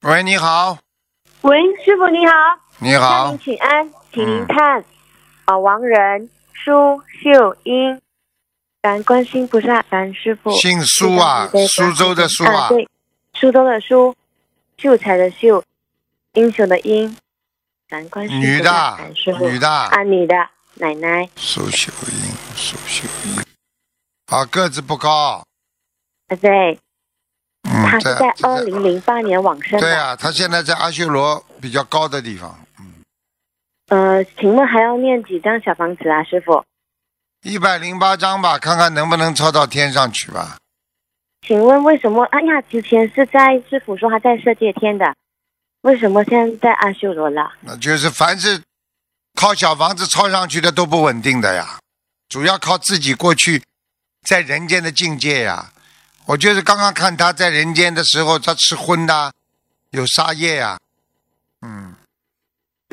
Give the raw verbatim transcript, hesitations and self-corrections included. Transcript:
喂，你好。 喂，师傅你好。 你好。 向您请安，请您看、嗯、啊，王仁苏秀英，感恩观世音菩萨，感恩师傅。 姓苏啊，苏州的苏啊。 啊对，苏州的苏，秀才的秀，英雄的英。感恩观世音菩萨，感恩师傅。 女的。 啊，女的，奶奶。 苏秀英，苏秀英。啊，个子不高。 啊对。 嗯， 他是在二零零八年往生的。 对啊，他现在在阿修罗比较高的地方。嗯。 呃，请问还要念几张小房子啊，师傅？ 一百零八张吧，看看能不能抄到天上去吧。 请问为什么？哎呀，之前是在师傅说他在色界天的，为什么现在在阿修罗了？ 那就是凡是靠小房子抄上去的都不稳定的呀，主要靠自己过去在人间的境界呀。我就是刚刚看他在人间的时候，他吃荤的，有杀业呀、啊，嗯。